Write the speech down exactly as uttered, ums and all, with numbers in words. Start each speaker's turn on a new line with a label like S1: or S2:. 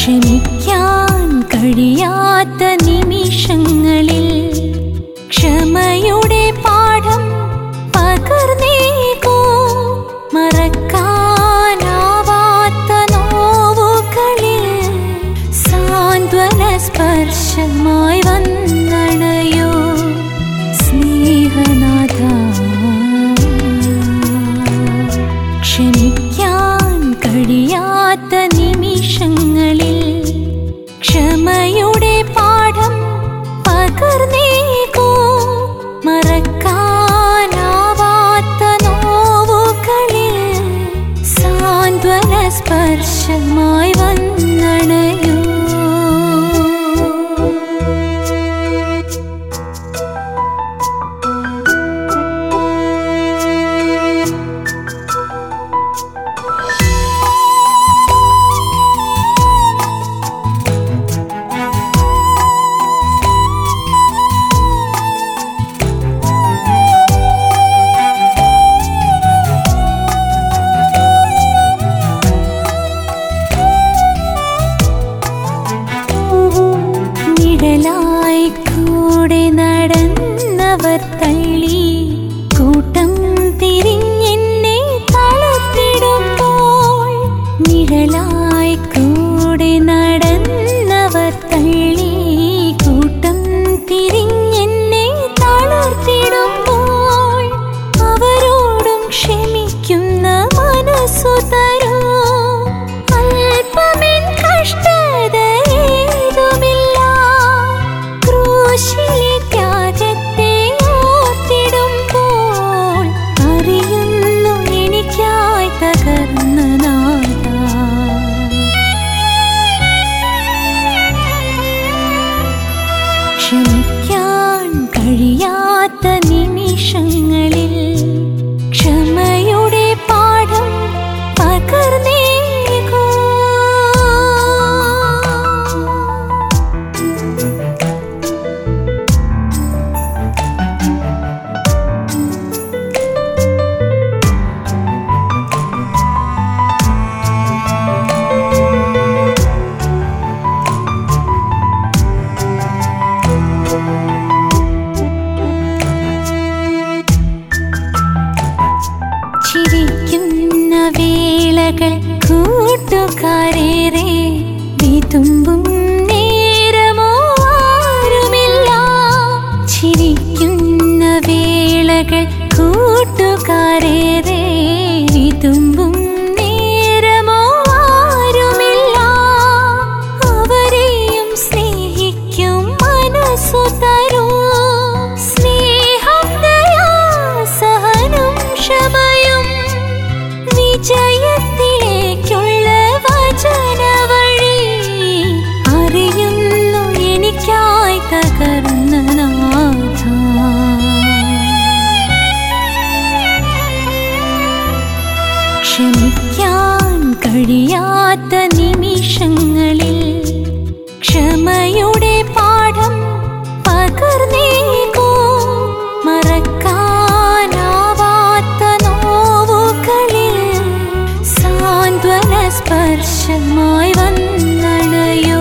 S1: ക്ഷമിക്കാൻ കഴിയാത്ത നിമിഷങ്ങളിൽ ക്ഷമയുടെ പാഠം പകർന്നേകൂ. മറക്കാനാവാത്ത നോവുകളിൽ സാന്ത്വന സ്പർശമായി വന്നണയോ സ്നേഹനാഥ. ക്ഷമിക്കാൻ കഴിയാത്ത നിമിഷങ്ങളിൽ ക്ഷമയുടെ പാഠം പകർന്നേകൂ. മറക്കാനാവാത്ത നോവുകളിൽ സാന്ത്വന സ്പർശമായി വന്നണയോ. നിഴലായി കൂടെ നടന്നവർ തള്ളി കൂട്ടം തിരിഞ്ഞെന്നെ തളർത്തിടുമ്പോൾ. നിഴലായി കൂടെ നടന്നവർ തള്ളി കൂട്ടം തിരിഞ്ഞെന്നെ തളർത്തിടുമ്പോൾ അവരോടും ക്ഷമിക്കുന്ന മനസ്സു തരൂ. അല്പമെൻ കഷ്ടത ഏതുമില്ല, ക്രൂശിലെ ത്യാഗത്തെ ഓർത്തിടുമ്പോൾ അറിയുന്നു എനിക്കായി തകർന്ന നാഥ. ക്ഷമിക്കാൻ കഴിയാത്ത നിമിഷങ്ങളിൽ ക്ഷമയുടെ പാഠം പകർന്നേകൂ. ചിരിക്കുന്ന വേളകൾ കൂട്ടുകാരേറെ വിതുമ്പും നേരമോ ആരുമില്ല. ചിരിക്കുന്ന വേളകൾ കൂട്ടുകാരേറെ വിതുമ്പും നേരമോ ആരുമില്ല. അവരെയും സ്നേഹിക്കും മനസ്സു തരൂ. സ്നേഹം, ദയാ, സഹനം, ക്ഷമയും വിജയത്തിലേക്കുള്ള വചനവഴി അറിയുന്നു എനിക്കായി തകർന്ന നാഥ. ക്ഷമിക്കാൻ കഴിയാത്ത നിമിഷങ്ങളിൽ ക്ഷമയുടെ പാഠം പകർന്നേകൂ. മറക്കാനാവാത്ത നോവുകളിൽ സാന്ത്വന സ്പർശമായി വന്നണയോ.